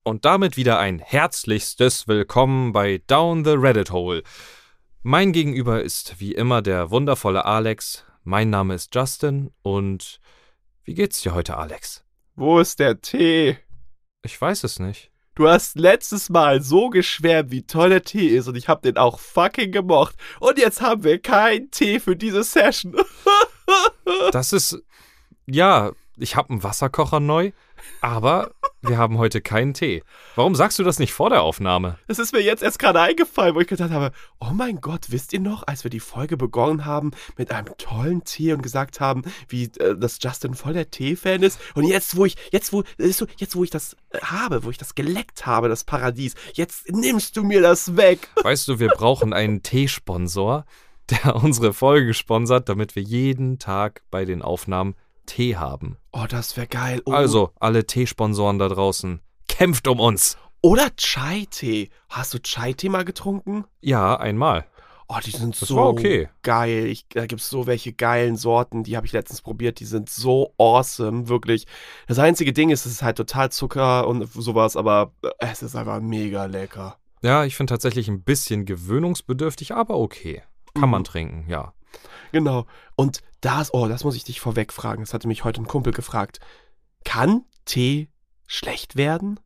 Und damit wieder ein herzlichstes Willkommen bei Down the Reddit Hole. Mein Gegenüber ist wie immer der wundervolle Alex. Mein Name ist Justin und wie geht's dir heute, Alex? Wo ist der Tee? Ich weiß es nicht. Du hast letztes Mal so geschwärmt, wie toll der Tee ist und ich hab den auch fucking gemocht. Und jetzt haben wir keinen Tee für diese Session. Das ist... Ja, ich habe einen Wasserkocher neu, aber wir haben heute keinen Tee. Warum sagst du das nicht vor der Aufnahme? Das ist mir jetzt erst gerade eingefallen, wo ich gedacht habe, oh mein Gott, wisst ihr noch, als wir die Folge begonnen haben mit einem tollen Tee und gesagt haben, wie dass Justin voll der Tee-Fan ist. Und jetzt, wo ich das habe, wo ich das geleckt habe, das Paradies, jetzt nimmst du mir das weg. Weißt du, wir brauchen einen Teesponsor, der unsere Folge sponsert, damit wir jeden Tag bei den Aufnahmen Tee haben. Oh, das wäre geil. Oh. Also, alle Teesponsoren da draußen, kämpft um uns. Oder Chai-Tee. Hast du Chai-Tee mal getrunken? Ja, einmal. Oh, die sind Das so war okay. geil. Da gibt es so welche geilen Sorten, die habe ich letztens probiert. Die sind so awesome, wirklich. Das einzige Ding ist, es ist halt total Zucker und sowas, aber es ist einfach mega lecker. Ja, ich finde tatsächlich ein bisschen gewöhnungsbedürftig, aber okay. Kann man trinken, ja. Genau. Und das muss ich dich vorweg fragen. Das hatte mich heute ein Kumpel gefragt. Kann Tee schlecht werden?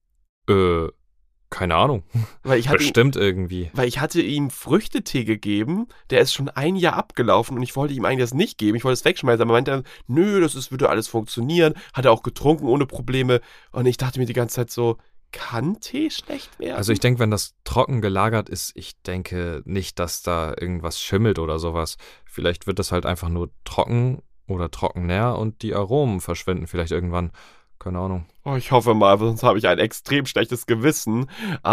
Keine Ahnung. Bestimmt irgendwie. Weil ich hatte ihm Früchtetee gegeben, der ist schon ein Jahr abgelaufen und ich wollte ihm eigentlich das nicht geben. Ich wollte es wegschmeißen, aber er meinte, nö, würde alles funktionieren. Hat er auch getrunken ohne Probleme. Und ich dachte mir die ganze Zeit so, kann Tee schlecht werden? Also ich denke, wenn das trocken gelagert ist, ich denke nicht, dass da irgendwas schimmelt oder sowas. Vielleicht wird das halt einfach nur trocken oder trockener und die Aromen verschwinden vielleicht irgendwann. Keine Ahnung. Oh, ich hoffe mal, sonst habe ich ein extrem schlechtes Gewissen.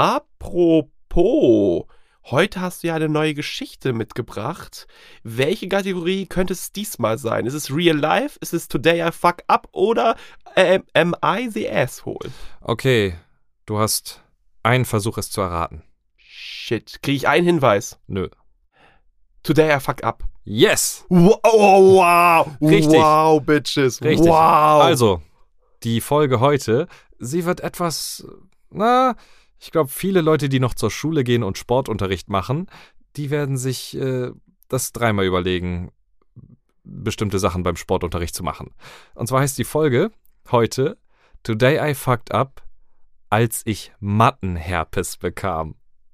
Apropos, heute hast du ja eine neue Geschichte mitgebracht. Welche Kategorie könnte es diesmal sein? Ist es Real Life? Ist es Today I Fuck Up? Oder Am I the Asshole? Okay. Du hast einen Versuch, es zu erraten. Shit. Kriege ich einen Hinweis? Nö. Today I fuck up. Yes! Wow! Richtig. Wow, Bitches! Richtig. Wow! Also, die Folge heute, sie wird etwas, ich glaube, viele Leute, die noch zur Schule gehen und Sportunterricht machen, die werden sich das dreimal überlegen, bestimmte Sachen beim Sportunterricht zu machen. Und zwar heißt die Folge heute Today I fucked up, als ich Mattenherpes bekam.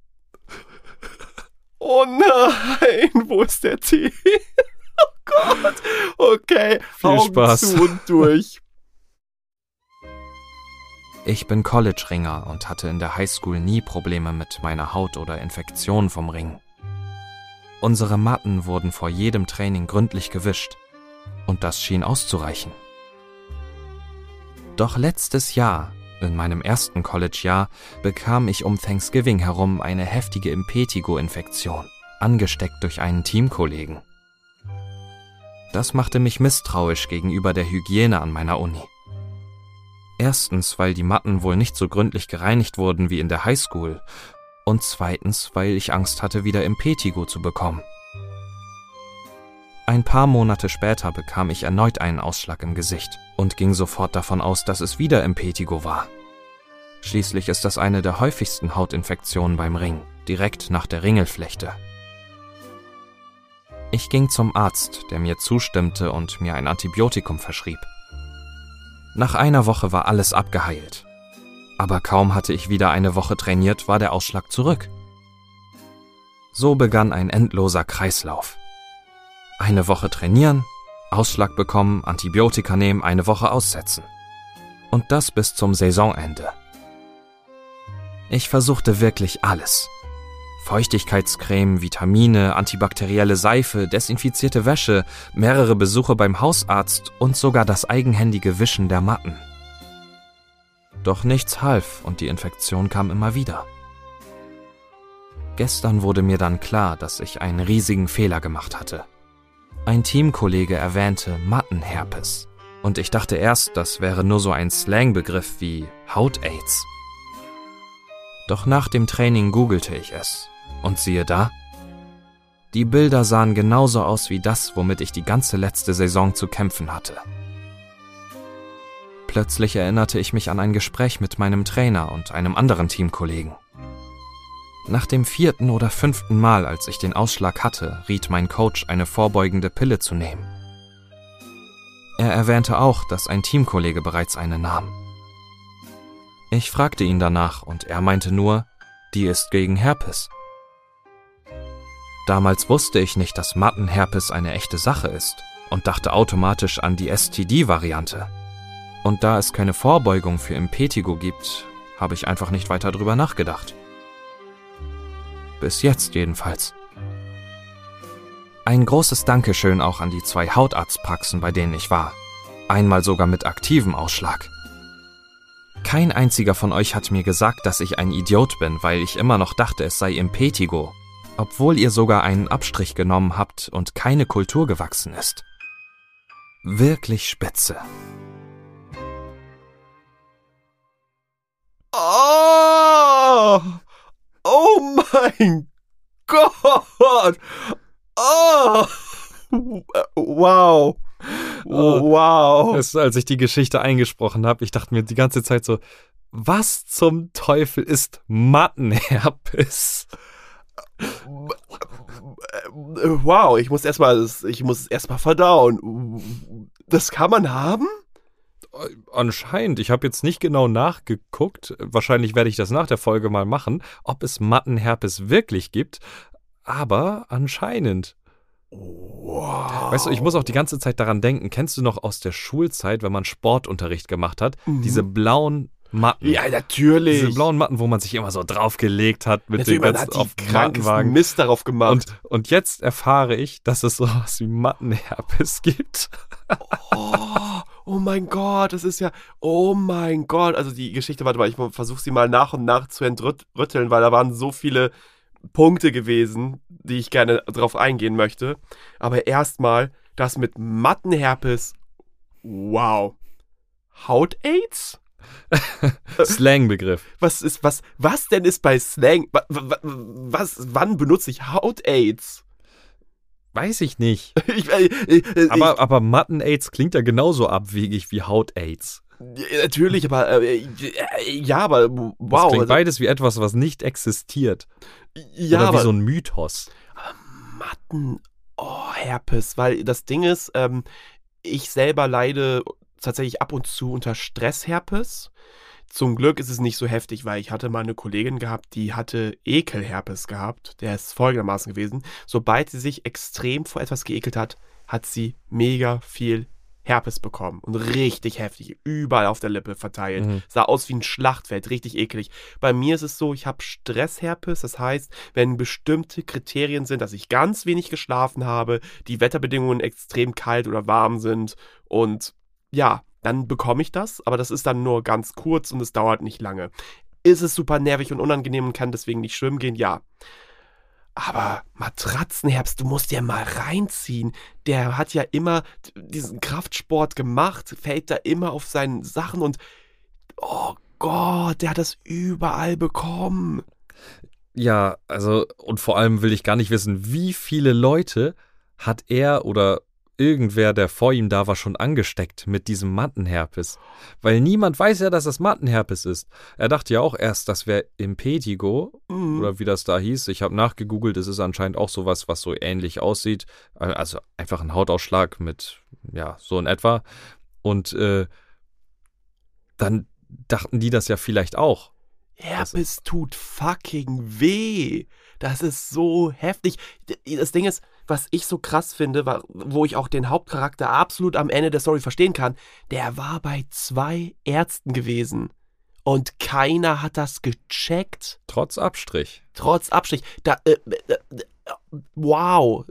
Oh nein, wo ist der Tee? Oh Gott. Okay, Viel Augen Spaß. zu und durch. Ich bin College-Ringer und hatte in der Highschool nie Probleme mit meiner Haut oder Infektionen vom Ring. Unsere Matten wurden vor jedem Training gründlich gewischt und das schien auszureichen. Doch letztes Jahr, in meinem ersten College-Jahr, bekam ich um Thanksgiving herum eine heftige Impetigo-Infektion, angesteckt durch einen Teamkollegen. Das machte mich misstrauisch gegenüber der Hygiene an meiner Uni. Erstens, weil die Matten wohl nicht so gründlich gereinigt wurden wie in der Highschool und zweitens, weil ich Angst hatte, wieder Impetigo zu bekommen. Ein paar Monate später bekam ich erneut einen Ausschlag im Gesicht und ging sofort davon aus, dass es wieder Impetigo war. Schließlich ist das eine der häufigsten Hautinfektionen beim Ring, direkt nach der Ringelflechte. Ich ging zum Arzt, der mir zustimmte und mir ein Antibiotikum verschrieb. Nach einer Woche war alles abgeheilt. Aber kaum hatte ich wieder eine Woche trainiert, war der Ausschlag zurück. So begann ein endloser Kreislauf. Eine Woche trainieren, Ausschlag bekommen, Antibiotika nehmen, eine Woche aussetzen. Und das bis zum Saisonende. Ich versuchte wirklich alles. Feuchtigkeitscreme, Vitamine, antibakterielle Seife, desinfizierte Wäsche, mehrere Besuche beim Hausarzt und sogar das eigenhändige Wischen der Matten. Doch nichts half und die Infektion kam immer wieder. Gestern wurde mir dann klar, dass ich einen riesigen Fehler gemacht hatte. Ein Teamkollege erwähnte Mattenherpes und ich dachte erst, das wäre nur so ein Slangbegriff wie Haut-Aids. Doch nach dem Training googelte ich es und siehe da, die Bilder sahen genauso aus wie das, womit ich die ganze letzte Saison zu kämpfen hatte. Plötzlich erinnerte ich mich an ein Gespräch mit meinem Trainer und einem anderen Teamkollegen. Nach dem 4. oder 5. Mal, als ich den Ausschlag hatte, riet mein Coach, eine vorbeugende Pille zu nehmen. Er erwähnte auch, dass ein Teamkollege bereits eine nahm. Ich fragte ihn danach und er meinte nur, die ist gegen Herpes. Damals wusste ich nicht, dass Mattenherpes eine echte Sache ist und dachte automatisch an die STD-Variante. Und da es keine Vorbeugung für Impetigo gibt, habe ich einfach nicht weiter drüber nachgedacht. Bis jetzt jedenfalls. Ein großes Dankeschön auch an die 2 Hautarztpraxen, bei denen ich war. Einmal sogar mit aktivem Ausschlag. Kein einziger von euch hat mir gesagt, dass ich ein Idiot bin, weil ich immer noch dachte, es sei Impetigo, obwohl ihr sogar einen Abstrich genommen habt und keine Kultur gewachsen ist. Wirklich spitze. Oh! Oh mein Gott! Oh! Wow! Wow! Als ich die Geschichte eingesprochen habe, ich dachte mir die ganze Zeit so, was zum Teufel ist Mattenherpes? Wow, ich muss es erstmal verdauen. Das kann man haben? Anscheinend. Ich habe jetzt nicht genau nachgeguckt. Wahrscheinlich werde ich das nach der Folge mal machen, ob es Mattenherpes wirklich gibt. Aber anscheinend. Wow. Weißt du, ich muss auch die ganze Zeit daran denken. Kennst du noch aus der Schulzeit, wenn man Sportunterricht gemacht hat, diese blauen Matten? Ja, natürlich. Diese blauen Matten, wo man sich immer so draufgelegt hat mit natürlich, dem man hat auf die krankesten Mattenwagen. Mist darauf gemacht. Und jetzt erfahre ich, dass es sowas wie Mattenherpes gibt. Oh mein Gott, das ist ja, oh mein Gott. Also die Geschichte, warte mal, ich versuche sie mal nach und nach zu entrütteln, weil da waren so viele Punkte gewesen, die ich gerne drauf eingehen möchte. Aber erstmal, das mit Mattenherpes, wow. Haut-Aids? Slangbegriff. Was denn ist bei Slang? Wann benutze ich Haut-Aids? Weiß ich nicht. Aber Matten-Aids klingt ja genauso abwegig wie Haut-Aids. Natürlich, aber ja, aber wow. Das klingt beides wie etwas, was nicht existiert. Ja, oder aber wie so ein Mythos. Herpes, weil das Ding ist, ich selber leide tatsächlich ab und zu unter Stressherpes. Zum Glück ist es nicht so heftig, weil ich hatte mal eine Kollegin gehabt, die hatte Ekelherpes gehabt. Der ist folgendermaßen gewesen. Sobald sie sich extrem vor etwas geekelt hat, hat sie mega viel Herpes bekommen. Und richtig heftig. Überall auf der Lippe verteilt. Sah aus wie ein Schlachtfeld. Richtig eklig. Bei mir ist es so, ich habe Stressherpes. Das heißt, wenn bestimmte Kriterien sind, dass ich ganz wenig geschlafen habe, die Wetterbedingungen extrem kalt oder warm sind und ja, dann bekomme ich das, aber das ist dann nur ganz kurz und es dauert nicht lange. Ist es super nervig und unangenehm und kann deswegen nicht schwimmen gehen? Ja. Aber Matratzenherpes, du musst dir mal reinziehen. Der hat ja immer diesen Kraftsport gemacht, fällt da immer auf seinen Sachen und oh Gott, der hat das überall bekommen. Ja, also und vor allem will ich gar nicht wissen, wie viele Leute hat er oder irgendwer, der vor ihm da war, schon angesteckt mit diesem Mattenherpes. Weil niemand weiß ja, dass das Mattenherpes ist. Er dachte ja auch erst, das wäre Impetigo, oder wie das da hieß. Ich habe nachgegoogelt, es ist anscheinend auch sowas, was so ähnlich aussieht. Also einfach ein Hautausschlag mit, ja, so in etwa. Und dann dachten die das ja vielleicht auch. Herpes tut fucking weh. Das ist so heftig. Das Ding ist, was ich so krass finde, wo ich auch den Hauptcharakter absolut am Ende der Story verstehen kann, der war bei 2 Ärzten gewesen. Und keiner hat das gecheckt. Trotz Abstrich. Wow.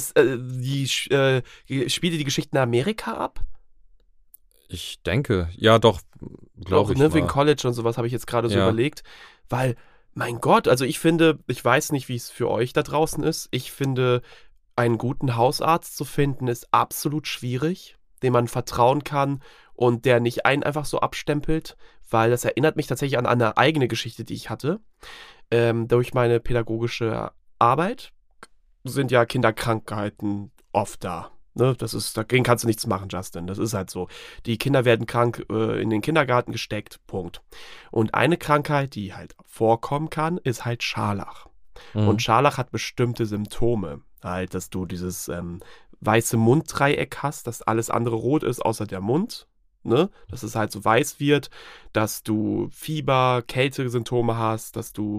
Spielt die Geschichte in Amerika ab? Ich denke, ja doch, glaube ich. Wegen College und sowas habe ich jetzt gerade so überlegt. Weil, mein Gott, also ich finde, ich weiß nicht, wie es für euch da draußen ist. Ich finde, einen guten Hausarzt zu finden, ist absolut schwierig, dem man vertrauen kann und der nicht einen einfach so abstempelt, weil das erinnert mich tatsächlich an eine eigene Geschichte, die ich hatte. Durch meine pädagogische Arbeit sind ja Kinderkrankheiten oft da. Ne, dagegen kannst du nichts machen, Justin. Das ist halt so. Die Kinder werden krank, in den Kindergarten gesteckt, Punkt. Und eine Krankheit, die halt vorkommen kann, ist halt Scharlach. Und Scharlach hat bestimmte Symptome. Halt, dass du dieses weiße Munddreieck hast, dass alles andere rot ist, außer der Mund. Ne? Dass es halt so weiß wird, dass du Fieber, Kältesymptome hast, dass du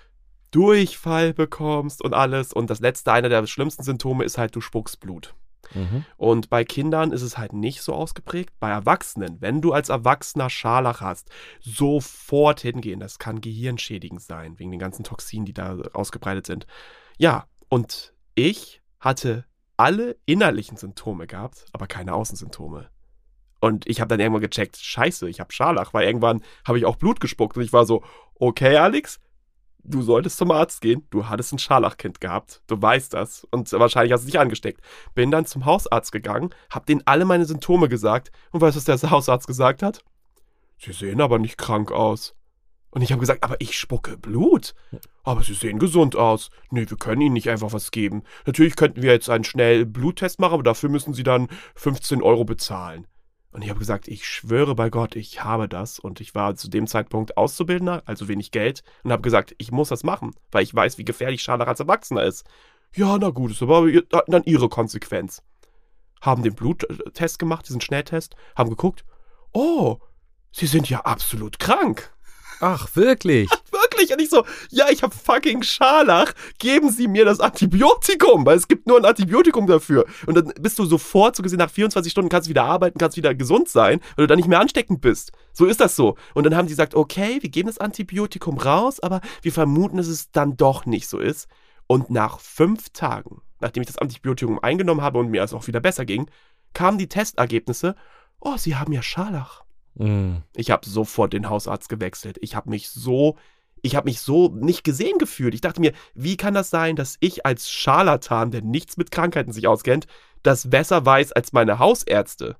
Durchfall bekommst und alles. Und das letzte, einer der schlimmsten Symptome ist halt, du spuckst Blut. Und bei Kindern ist es halt nicht so ausgeprägt. Bei Erwachsenen, wenn du als Erwachsener Scharlach hast, sofort hingehen. Das kann gehirnschädigend sein, wegen den ganzen Toxinen, die da ausgebreitet sind. Ja, und ich hatte alle innerlichen Symptome gehabt, aber keine Außensymptome. Und ich habe dann irgendwann gecheckt, scheiße, ich habe Scharlach, weil irgendwann habe ich auch Blut gespuckt. Und ich war so, okay, Alex, du solltest zum Arzt gehen. Du hattest ein Scharlachkind gehabt. Du weißt das. Und wahrscheinlich hast du dich angesteckt. Bin dann zum Hausarzt gegangen, habe denen alle meine Symptome gesagt. Und weißt du, was der Hausarzt gesagt hat? Sie sehen aber nicht krank aus. Und ich habe gesagt, aber ich spucke Blut. Aber Sie sehen gesund aus. Nee, wir können Ihnen nicht einfach was geben. Natürlich könnten wir jetzt einen schnellen Bluttest machen, aber dafür müssen Sie dann 15 € bezahlen. Und ich habe gesagt, ich schwöre bei Gott, ich habe das. Und ich war zu dem Zeitpunkt Auszubildender, also wenig Geld. Und habe gesagt, ich muss das machen, weil ich weiß, wie gefährlich Scharlach als Erwachsener ist. Ja, na gut, ist aber dann Ihre Konsequenz. Haben den Bluttest gemacht, diesen Schnelltest, haben geguckt. Oh, Sie sind ja absolut krank. Ach, wirklich? Wirklich? Und ich so, ja, ich habe fucking Scharlach. Geben Sie mir das Antibiotikum, weil es gibt nur ein Antibiotikum dafür. Und dann bist du sofort, so gesehen, nach 24 Stunden kannst du wieder arbeiten, kannst wieder gesund sein, weil du dann nicht mehr ansteckend bist. So ist das so. Und dann haben die gesagt, okay, wir geben das Antibiotikum raus, aber wir vermuten, dass es dann doch nicht so ist. Und nach 5 Tagen, nachdem ich das Antibiotikum eingenommen habe und mir es auch wieder besser ging, kamen die Testergebnisse, oh, Sie haben ja Scharlach. Ich habe sofort den Hausarzt gewechselt. Ich habe mich so nicht gesehen gefühlt. Ich dachte mir, wie kann das sein, dass ich als Scharlatan, der nichts mit Krankheiten sich auskennt, das besser weiß als meine Hausärzte?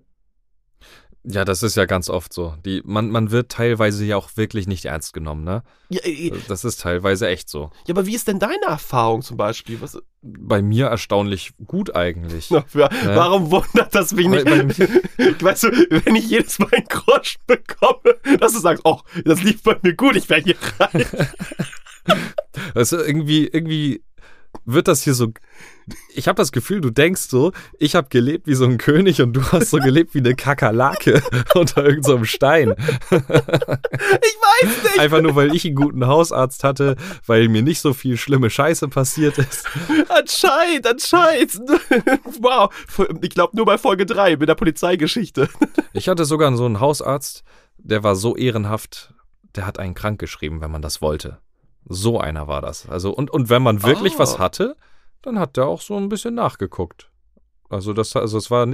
Ja, das ist ja ganz oft so. Man wird teilweise ja auch wirklich nicht ernst genommen, ne? Ja, das ist teilweise echt so. Ja, aber wie ist denn deine Erfahrung zum Beispiel? Bei mir erstaunlich gut eigentlich. Ne? Warum wundert das mich nicht? Weißt du, wenn ich jedes Mal einen Groschen bekomme, dass du sagst, oh, das lief bei mir gut, ich wäre hier rein. Also irgendwie wird das hier so. Ich habe das Gefühl, du denkst so, ich habe gelebt wie so ein König und du hast so gelebt wie eine Kakerlake unter irgendeinem so Stein. Ich weiß nicht. Einfach nur, weil ich einen guten Hausarzt hatte, weil mir nicht so viel schlimme Scheiße passiert ist. Anscheinend. Wow. Ich glaube nur bei Folge 3 mit der Polizeigeschichte. Ich hatte sogar so einen Hausarzt, der war so ehrenhaft, der hat einen krank geschrieben, wenn man das wollte. So einer war das. Also, und wenn man wirklich was hatte, dann hat der auch so ein bisschen nachgeguckt. Also es war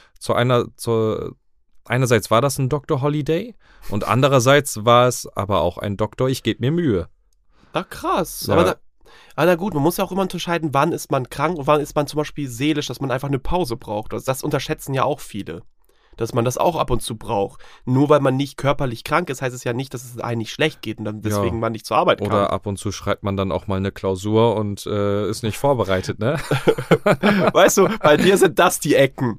einerseits war das ein Dr. Holiday und andererseits war es aber auch ein Doktor, ich gebe mir Mühe. Ach krass. Ja. Aber na gut, man muss ja auch immer unterscheiden, wann ist man krank und wann ist man zum Beispiel seelisch, dass man einfach eine Pause braucht. Also das unterschätzen ja auch viele. Dass man das auch ab und zu braucht. Nur weil man nicht körperlich krank ist, heißt es ja nicht, dass es einem nicht schlecht geht und dann deswegen man nicht zur Arbeit kann. Oder ab und zu schreibt man dann auch mal eine Klausur und ist nicht vorbereitet, ne? Weißt du, bei dir sind das die Ecken.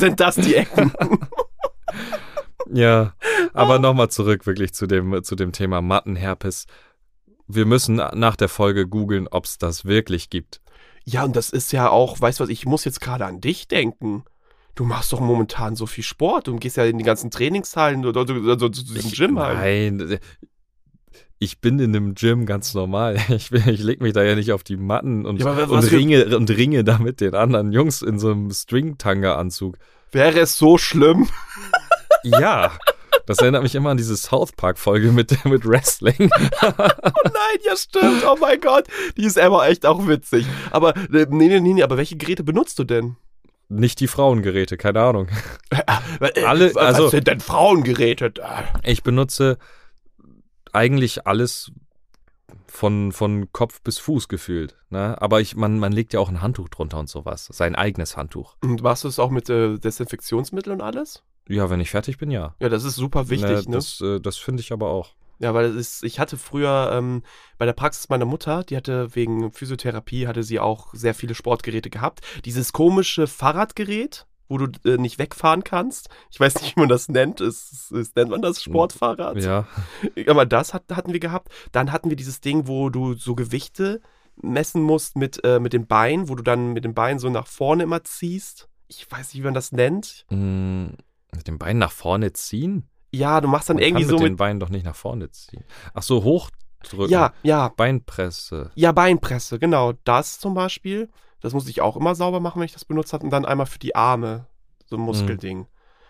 Ja, aber nochmal zurück wirklich zu dem Thema Mattenherpes. Wir müssen nach der Folge googeln, ob es das wirklich gibt. Ja, und das ist ja auch, weißt du was, ich muss jetzt gerade an dich denken. Du machst doch momentan so viel Sport und gehst ja in die ganzen Trainingshallen oder zu diesem Gym halt. Nein, ich bin in einem Gym ganz normal. Ich leg mich da ja nicht auf die Matten und ringe da mit den anderen Jungs in so einem String-Tanga-Anzug. Wäre es so schlimm? Ja, das erinnert mich immer an diese South Park-Folge mit Wrestling. Oh nein, ja stimmt, oh mein Gott. Die ist aber echt auch witzig. Aber nee, aber welche Geräte benutzt du denn? Nicht die Frauengeräte, keine Ahnung. Was sind denn Frauengeräte? Ich benutze eigentlich alles von Kopf bis Fuß gefühlt. Ne? Aber man legt ja auch ein Handtuch drunter und sowas. Sein eigenes Handtuch. Und machst du es auch mit Desinfektionsmittel und alles? Ja, wenn ich fertig bin, ja. Ja, das ist super wichtig, ne? Das finde ich aber auch. Ja, weil ich hatte früher bei der Praxis meiner Mutter, die hatte wegen Physiotherapie, hatte sie auch sehr viele Sportgeräte gehabt. Dieses komische Fahrradgerät, wo du nicht wegfahren kannst. Ich weiß nicht, wie man das nennt. Nennt man das Sportfahrrad? Ja. Aber das hatten wir gehabt. Dann hatten wir dieses Ding, wo du so Gewichte messen musst mit den Beinen, wo du dann mit den Beinen so nach vorne immer ziehst. Ich weiß nicht, wie man das nennt. Mit den Beinen nach vorne ziehen? Ja, du machst dann Man irgendwie kann so mit den Beinen doch nicht nach vorne ziehen. Ach so, hochdrücken. Ja. Beinpresse. Ja, Beinpresse, genau. Das zum Beispiel. Das musste ich auch immer sauber machen, wenn ich das benutzt habe. Und dann einmal für die Arme. So ein Muskelding.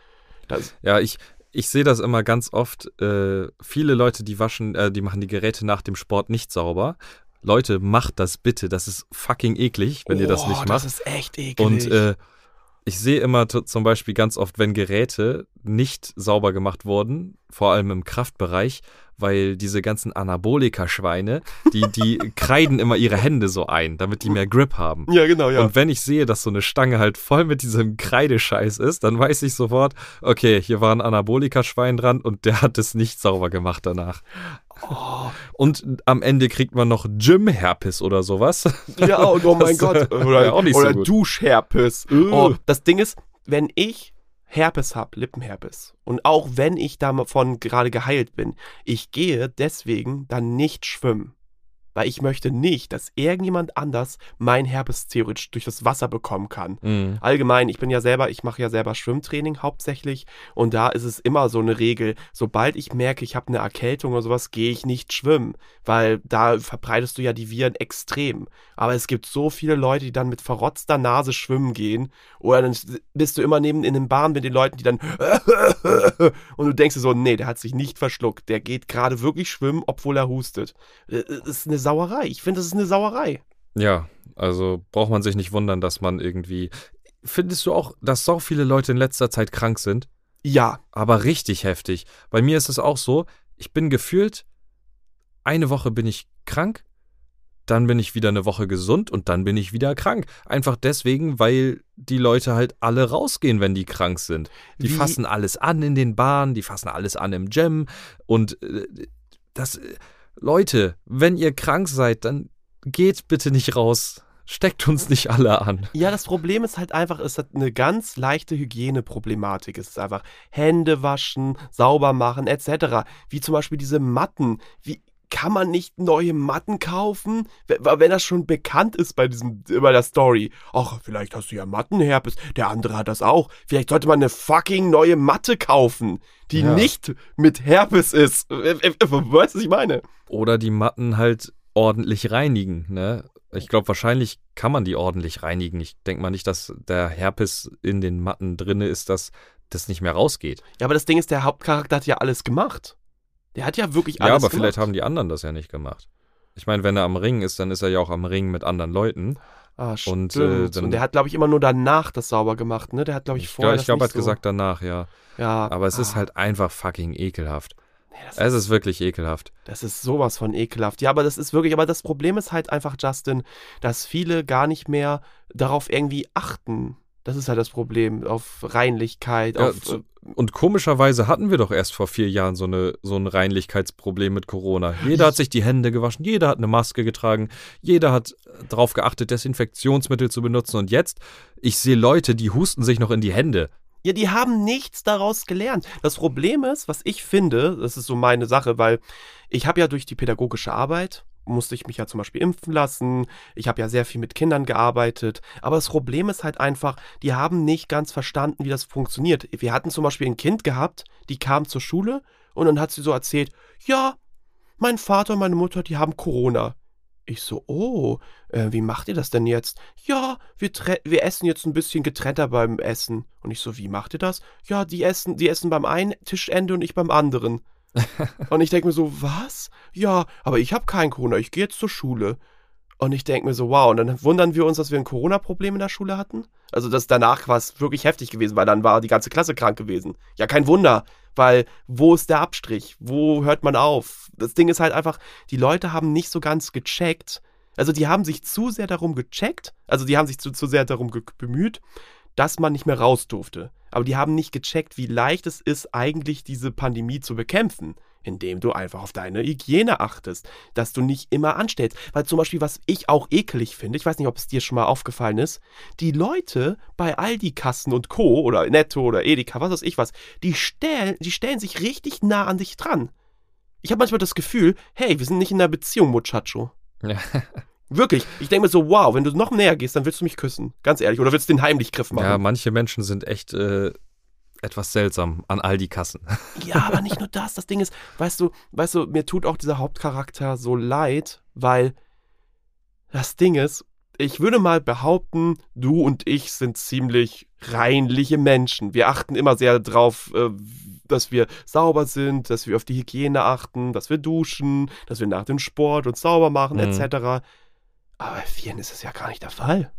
Ja, ich sehe das immer ganz oft. Viele Leute, die machen die Geräte nach dem Sport nicht sauber. Leute, macht das bitte. Das ist fucking eklig, wenn ihr das nicht macht. Das ist echt eklig. Und ich sehe immer zum Beispiel ganz oft, wenn Geräte nicht sauber gemacht wurden, vor allem im Kraftbereich, weil diese ganzen Anabolika-Schweine, die kreiden immer ihre Hände so ein, damit die mehr Grip haben. Ja, genau, ja. Und wenn ich sehe, dass so eine Stange halt voll mit diesem Kreidescheiß ist, dann weiß ich sofort, okay, hier war ein Anabolika-Schwein dran und der hat es nicht sauber gemacht danach. Oh. Und am Ende kriegt man noch Gym-Herpes oder sowas. Ja, und oh mein Gott. Oder, auch nicht oder so gut. Duschherpes. Oh, das Ding ist, wenn ich Herpes habe, Lippenherpes, und auch wenn ich davon gerade geheilt bin, ich gehe deswegen dann nicht schwimmen. Weil ich möchte nicht, dass irgendjemand anders mein Herpes theoretisch durch das Wasser bekommen kann. Mhm. Allgemein, ich mache ja selber Schwimmtraining hauptsächlich und da ist es immer so eine Regel, sobald ich merke, ich habe eine Erkältung oder sowas, gehe ich nicht schwimmen, weil da verbreitest du ja die Viren extrem. Aber es gibt so viele Leute, die dann mit verrotzter Nase schwimmen gehen oder dann bist du immer neben in den Bahnen mit den Leuten, die dann und du denkst dir so, nee, der hat sich nicht verschluckt, der geht gerade wirklich schwimmen, obwohl er hustet. Das ist eine Sauerei. Ich finde, das ist eine Sauerei. Ja, also braucht man sich nicht wundern, dass man irgendwie... Findest du auch, dass so viele Leute in letzter Zeit krank sind? Ja. Aber richtig heftig. Bei mir ist es auch so, ich bin gefühlt, eine Woche bin ich krank, dann bin ich wieder eine Woche gesund und dann bin ich wieder krank. Einfach deswegen, weil die Leute halt alle rausgehen, wenn die krank sind. Die fassen alles an in den Bahnen, die fassen alles an im Gym und Leute, wenn ihr krank seid, dann geht bitte nicht raus. Steckt uns nicht alle an. Ja, das Problem ist halt einfach, es hat eine ganz leichte Hygieneproblematik. Es ist einfach Hände waschen, sauber machen, etc. Wie zum Beispiel diese Matten. Wie kann man nicht neue Matten kaufen? Wenn das schon bekannt ist bei der Story. Ach, vielleicht hast du ja Mattenherpes, der andere hat das auch. Vielleicht sollte man eine fucking neue Matte kaufen, die nicht mit Herpes ist. Weißt du, was ich meine? Oder die Matten halt ordentlich reinigen, ne? Ich glaube, wahrscheinlich kann man die ordentlich reinigen. Ich denke mal nicht, dass der Herpes in den Matten drin ist, dass das nicht mehr rausgeht. Ja, aber das Ding ist, der Hauptcharakter hat ja alles gemacht. Der hat ja wirklich alles gemacht. Ja, aber vielleicht haben die anderen das ja nicht gemacht. Ich meine, wenn er am Ringen ist, dann ist er ja auch am Ringen mit anderen Leuten. Ah, stimmt. Und der hat, glaube ich, immer nur danach das sauber gemacht, ne? Der hat, glaube ich, vorher Ich glaube, er hat gesagt danach, ja. Ja. Aber es ist halt einfach fucking ekelhaft. Es ist wirklich ekelhaft. Das ist sowas von ekelhaft. Ja, aber das Problem ist halt einfach, Justin, dass viele gar nicht mehr darauf irgendwie achten. Das ist halt das Problem, auf Reinlichkeit. Ja, und komischerweise hatten wir doch erst vor 4 Jahren so ein Reinlichkeitsproblem mit Corona. Jeder hat sich die Hände gewaschen, jeder hat eine Maske getragen, jeder hat darauf geachtet, Desinfektionsmittel zu benutzen. Und jetzt, ich sehe Leute, die husten sich noch in die Hände. Ja, die haben nichts daraus gelernt. Das Problem ist, was ich finde, das ist so meine Sache, weil ich habe ja durch die pädagogische Arbeit, musste ich mich ja zum Beispiel impfen lassen, ich habe ja sehr viel mit Kindern gearbeitet, aber das Problem ist halt einfach, die haben nicht ganz verstanden, wie das funktioniert. Wir hatten zum Beispiel ein Kind gehabt, die kam zur Schule und dann hat sie so erzählt, ja, mein Vater und meine Mutter, die haben Corona. Ich so, wie macht ihr das denn jetzt? Ja, wir essen jetzt ein bisschen getrennter beim Essen. Und ich so, wie macht ihr das? Ja, die essen beim einen Tischende und ich beim anderen. Und ich denke mir so, was? Ja, aber ich habe kein Corona, ich gehe jetzt zur Schule. Und ich denke mir so, wow, und dann wundern wir uns, dass wir ein Corona-Problem in der Schule hatten. Also danach war es wirklich heftig gewesen, weil dann war die ganze Klasse krank gewesen. Ja, kein Wunder, weil wo ist der Abstrich? Wo hört man auf? Das Ding ist halt einfach, die Leute haben nicht so ganz gecheckt. Also die haben sich zu sehr darum gecheckt, also die haben sich zu sehr darum bemüht, dass man nicht mehr raus durfte. Aber die haben nicht gecheckt, wie leicht es ist, eigentlich diese Pandemie zu bekämpfen. Indem du einfach auf deine Hygiene achtest, dass du nicht immer anstellst. Weil zum Beispiel, was ich auch ekelig finde, ich weiß nicht, ob es dir schon mal aufgefallen ist, die Leute bei Aldi-Kassen und Co. oder Netto oder Edeka, was weiß ich was, die stellen sich richtig nah an dich dran. Ich habe manchmal das Gefühl, hey, wir sind nicht in einer Beziehung, Muchacho. Ja. Wirklich, ich denke mir so, wow, wenn du noch näher gehst, dann willst du mich küssen. Ganz ehrlich. Oder willst du den Heimlichgriff machen? Ja, manche Menschen sind echt etwas seltsam an Aldi-Kassen. Ja, aber nicht nur das. Das Ding ist, weißt du, mir tut auch dieser Hauptcharakter so leid, weil das Ding ist, ich würde mal behaupten, du und ich sind ziemlich reinliche Menschen. Wir achten immer sehr drauf, dass wir sauber sind, dass wir auf die Hygiene achten, dass wir duschen, dass wir nach dem Sport uns sauber machen, etc. Aber bei vielen ist es ja gar nicht der Fall.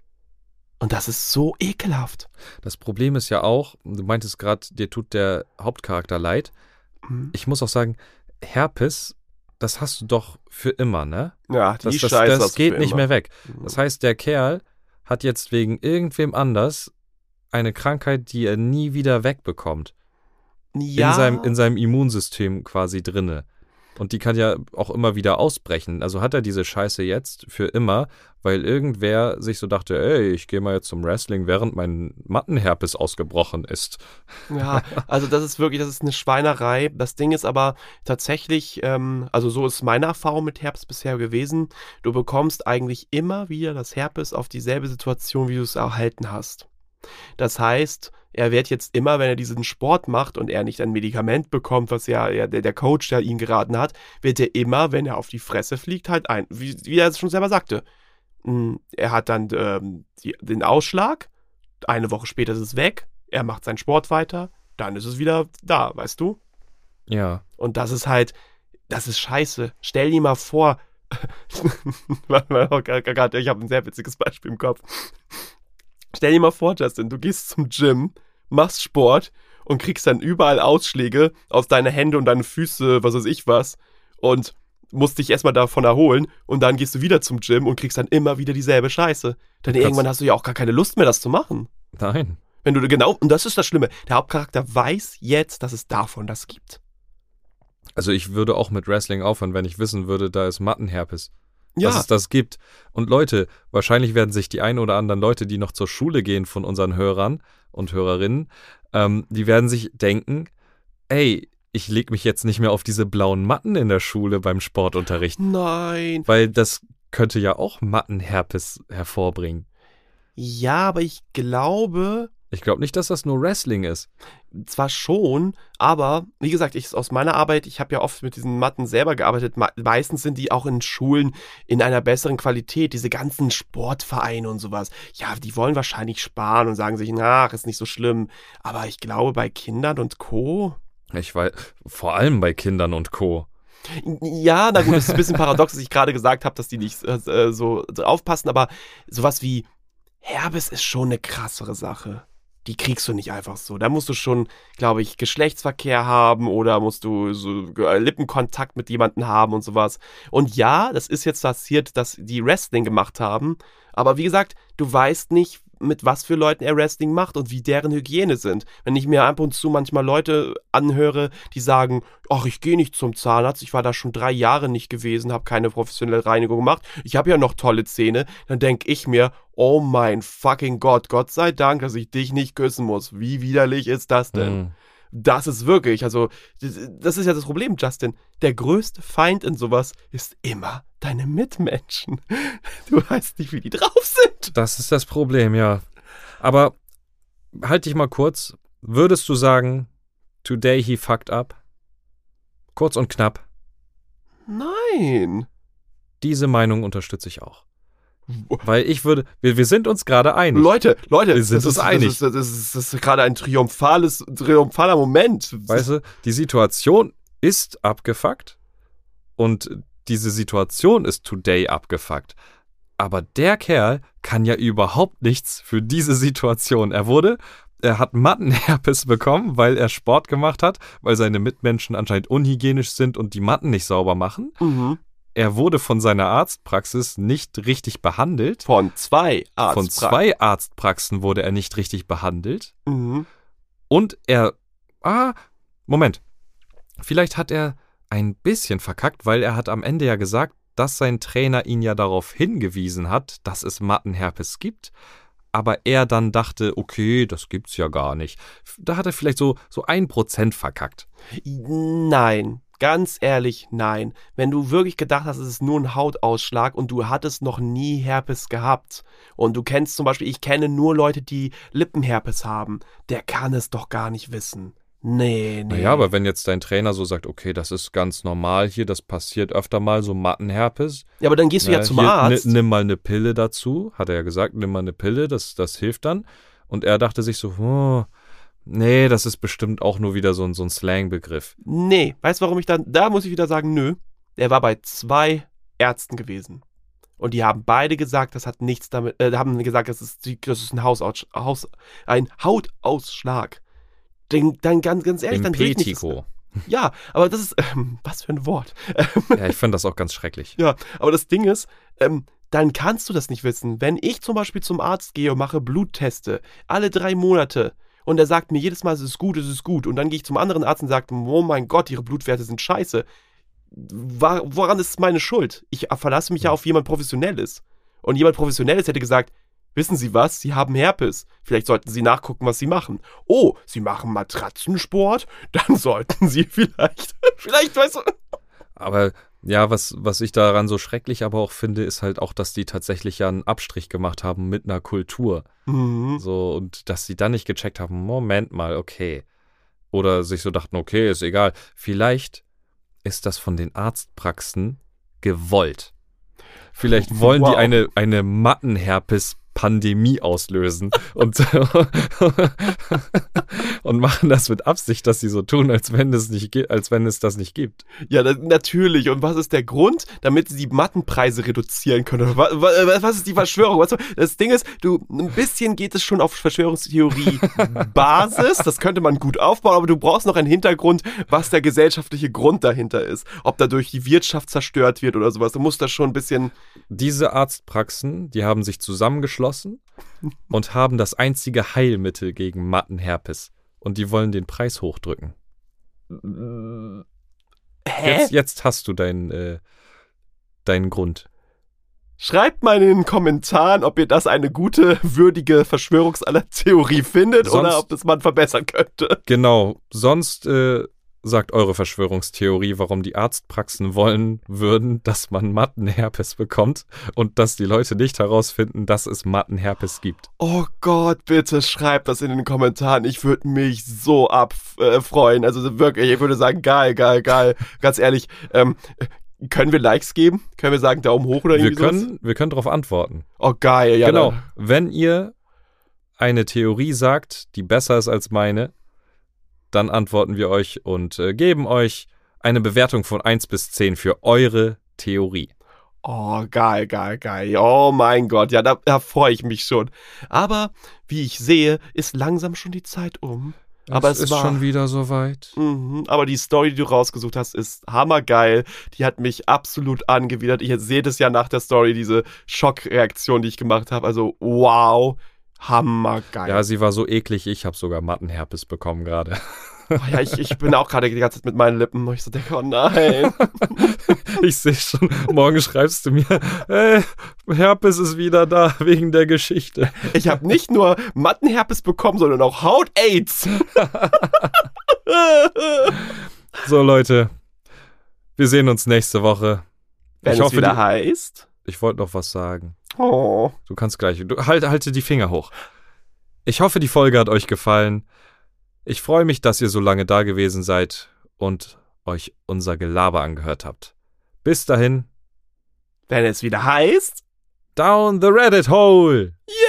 Und das ist so ekelhaft. Das Problem ist ja auch, du meintest gerade, dir tut der Hauptcharakter leid. Ich muss auch sagen, Herpes, das hast du doch für immer, ne? Ja, die das Scheiße. Das geht nicht immer mehr weg. Das heißt, der Kerl hat jetzt wegen irgendwem anders eine Krankheit, die er nie wieder wegbekommt. Ja. In seinem Immunsystem quasi drinne. Und die kann ja auch immer wieder ausbrechen. Also hat er diese Scheiße jetzt für immer, weil irgendwer sich so dachte, ey, ich gehe mal jetzt zum Wrestling, während mein Mattenherpes ausgebrochen ist. Ja, also das ist eine Schweinerei. Das Ding ist aber tatsächlich, also so ist meine Erfahrung mit Herpes bisher gewesen. Du bekommst eigentlich immer wieder das Herpes auf dieselbe Situation, wie du es erhalten hast. Das heißt, er wird jetzt immer, wenn er diesen Sport macht und er nicht ein Medikament bekommt, was ja der Coach, der ihn geraten hat, wird er immer, wenn er auf die Fresse fliegt, halt wie er es schon selber sagte. Er hat dann den Ausschlag, eine Woche später ist es weg, er macht seinen Sport weiter, dann ist es wieder da, weißt du? Ja. Und das ist scheiße. Stell dir mal vor, ich habe ein sehr witziges Beispiel im Kopf. Stell dir mal vor, Justin, du gehst zum Gym, machst Sport und kriegst dann überall Ausschläge auf deine Hände und deine Füße, was weiß ich was, und musst dich erstmal davon erholen und dann gehst du wieder zum Gym und kriegst dann immer wieder dieselbe Scheiße. Dann irgendwann hast du ja auch gar keine Lust mehr, das zu machen. Nein. Und das ist das Schlimme, der Hauptcharakter weiß jetzt, dass es davon das gibt. Also ich würde auch mit Wrestling aufhören, wenn ich wissen würde, da ist Mattenherpes. Ja. Dass es das gibt. Und Leute, wahrscheinlich werden sich die ein oder anderen Leute, die noch zur Schule gehen von unseren Hörern und Hörerinnen, die werden sich denken, ey, ich leg mich jetzt nicht mehr auf diese blauen Matten in der Schule beim Sportunterricht. Nein. Weil das könnte ja auch Mattenherpes hervorbringen. Ja, aber ich glaube nicht, dass das nur Wrestling ist. zwar schon, aber wie gesagt, aus meiner Arbeit, ich habe ja oft mit diesen Matten selber gearbeitet, meistens sind die auch in Schulen in einer besseren Qualität, diese ganzen Sportvereine und sowas. Ja, die wollen wahrscheinlich sparen und sagen sich, ach, ist nicht so schlimm. Aber ich glaube, bei Kindern und Co. Ich weiß, vor allem bei Kindern und Co. Ja, na gut, das ist ein bisschen paradox, dass ich gerade gesagt habe, dass die nicht so aufpassen, aber sowas wie Herpes ist schon eine krassere Sache. Die kriegst du nicht einfach so. Da musst du schon, glaube ich, Geschlechtsverkehr haben oder musst du so Lippenkontakt mit jemandem haben und sowas. Und ja, das ist jetzt passiert, dass die Wrestling gemacht haben. Aber wie gesagt, du weißt nicht, mit was für Leuten er Wrestling macht und wie deren Hygiene sind. Wenn ich mir ab und zu manchmal Leute anhöre, die sagen, ach, ich gehe nicht zum Zahnarzt, ich war da schon 3 Jahre nicht gewesen, habe keine professionelle Reinigung gemacht, ich habe ja noch tolle Zähne, dann denke ich mir, oh mein fucking Gott, Gott sei Dank, dass ich dich nicht küssen muss. Wie widerlich ist das denn? Das ist wirklich, also, das ist ja das Problem, Justin. Der größte Feind in sowas ist immer deine Mitmenschen. Du weißt nicht, wie die drauf sind. Das ist das Problem, ja. Aber halt dich mal kurz. Würdest du sagen, today he fucked up? Kurz und knapp. Nein. Diese Meinung unterstütze ich auch. Weil wir sind uns gerade einig. Leute, wir sind uns einig. Das ist gerade ein triumphaler Moment. Weißt du, die Situation ist abgefuckt und diese Situation ist today abgefuckt. Aber der Kerl kann ja überhaupt nichts für diese Situation. Er hat Mattenherpes bekommen, weil er Sport gemacht hat, weil seine Mitmenschen anscheinend unhygienisch sind und die Matten nicht sauber machen. Mhm. Er wurde von seiner Arztpraxis nicht richtig behandelt. Von 2 Arztpraxen wurde er nicht richtig behandelt. Mhm. Und Moment. Vielleicht hat er ein bisschen verkackt, weil er hat am Ende ja gesagt, dass sein Trainer ihn ja darauf hingewiesen hat, dass es Mattenherpes gibt, aber er dann dachte, okay, das gibt's ja gar nicht. Da hat er vielleicht so 1% verkackt. Nein, ganz ehrlich, nein. Wenn du wirklich gedacht hast, es ist nur ein Hautausschlag und du hattest noch nie Herpes gehabt und du kennst zum Beispiel, ich kenne nur Leute, die Lippenherpes haben, der kann es doch gar nicht wissen. Nee. Naja, aber wenn jetzt dein Trainer so sagt, okay, das ist ganz normal hier, das passiert öfter mal, so Mattenherpes. Ja, aber dann gehst du ja zum Arzt. Nimm mal eine Pille dazu, hat er ja gesagt, nimm mal eine Pille, das hilft dann. Und er dachte sich so, nee, das ist bestimmt auch nur wieder so ein Slang-Begriff. Nee, weißt du, warum da muss ich wieder sagen, nö. Er war bei 2 Ärzten gewesen. Und die haben beide gesagt, das hat nichts damit, haben gesagt, das ist ein Hautausschlag. Dann ganz ehrlich, dann sehe ich nicht. Ja, aber das ist, was für ein Wort. Ja, ich finde das auch ganz schrecklich. Ja, aber das Ding ist, dann kannst du das nicht wissen. Wenn ich zum Beispiel zum Arzt gehe und mache Blutteste, alle 3 Monate, und er sagt mir jedes Mal, es ist gut, und dann gehe ich zum anderen Arzt und sage, oh mein Gott, ihre Blutwerte sind scheiße. Woran ist es meine Schuld? Ich verlasse mich ja auf jemand Professionelles. Und jemand Professionelles hätte gesagt, wissen Sie was? Sie haben Herpes. Vielleicht sollten Sie nachgucken, was Sie machen. Oh, Sie machen Matratzensport? Dann sollten Sie vielleicht, weißt du. Aber ja, was ich daran so schrecklich aber auch finde, ist halt auch, dass die tatsächlich ja einen Abstrich gemacht haben mit einer Kultur. Mhm. So, und dass sie dann nicht gecheckt haben, Moment mal, okay. Oder sich so dachten, okay, ist egal. Vielleicht ist das von den Arztpraxen gewollt. Vielleicht wollen die eine Mattenherpes-Pandemie auslösen und machen das mit Absicht, dass sie so tun, als wenn es das nicht gibt. Ja, natürlich. Und was ist der Grund? Damit sie die Mattenpreise reduzieren können. Was ist die Verschwörung? Das Ding ist, ein bisschen geht es schon auf Verschwörungstheorie-Basis. Das könnte man gut aufbauen, aber du brauchst noch einen Hintergrund, was der gesellschaftliche Grund dahinter ist. Ob dadurch die Wirtschaft zerstört wird oder sowas. Du musst das schon ein bisschen... Diese Arztpraxen, die haben sich zusammengeschlossen und haben das einzige Heilmittel gegen Mattenherpes. Und die wollen den Preis hochdrücken. Hä? Jetzt hast du deinen Grund. Schreibt mal in den Kommentaren, ob ihr das eine gute, würdige Verschwörungstheorie findet oder ob das man verbessern könnte. Genau. Sonst sagt eure Verschwörungstheorie, warum die Arztpraxen wollen würden, dass man Mattenherpes bekommt und dass die Leute nicht herausfinden, dass es Mattenherpes gibt. Oh Gott, bitte schreibt das in den Kommentaren. Ich würde mich so freuen. Also wirklich, ich würde sagen, geil. Ganz ehrlich, können wir Likes geben? Können wir sagen Daumen hoch oder irgendwie sowas? Wir können darauf antworten. Oh geil, ja. Genau, wenn ihr eine Theorie sagt, die besser ist als meine, dann antworten wir euch und geben euch eine Bewertung von 1 bis 10 für eure Theorie. Oh, geil. Oh mein Gott, ja, da freue ich mich schon. Aber, wie ich sehe, ist langsam schon die Zeit um. Aber es ist schon wieder soweit. Aber die Story, die du rausgesucht hast, ist hammergeil. Die hat mich absolut angewidert. Ich sehe das ja nach der Story, diese Schockreaktion, die ich gemacht habe. Also, wow. Hammergeil. Ja, sie war so eklig, ich habe sogar Mattenherpes bekommen gerade. Oh ja, ich bin auch gerade die ganze Zeit mit meinen Lippen und ich so denke, oh nein. Ich sehe schon, morgen schreibst du mir, Herpes ist wieder da, wegen der Geschichte. Ich habe nicht nur Mattenherpes bekommen, sondern auch Haut-Aids. So Leute, wir sehen uns nächste Woche. Wenn es wieder heißt. Ich wollte noch was sagen. Oh. Du kannst gleich. Halte die Finger hoch. Ich hoffe, die Folge hat euch gefallen. Ich freue mich, dass ihr so lange da gewesen seid und euch unser Gelaber angehört habt. Bis dahin. Wenn es wieder heißt. Down the Reddit Hole. Ja.